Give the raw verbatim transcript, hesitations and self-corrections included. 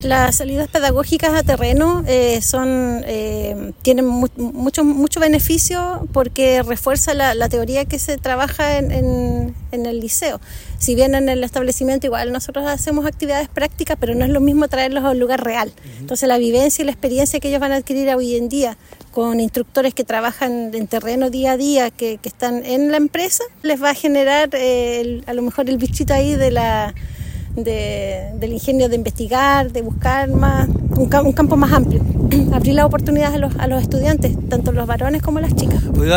Las salidas pedagógicas a terreno eh, son eh, tienen mu- mucho mucho beneficio porque refuerza la, la teoría que se trabaja en, en, en el liceo. Si bien en el establecimiento igual nosotros hacemos actividades prácticas, pero no es lo mismo traerlos a un lugar real. Entonces la vivencia y la experiencia que ellos van a adquirir hoy en día con instructores que trabajan en terreno día a día, que, que están en la empresa, les va a generar eh, el, a lo mejor el bichito ahí de la De, del ingenio de investigar, de buscar más un, un campo más amplio, abrir las oportunidades a los, a los estudiantes, tanto los varones como las chicas.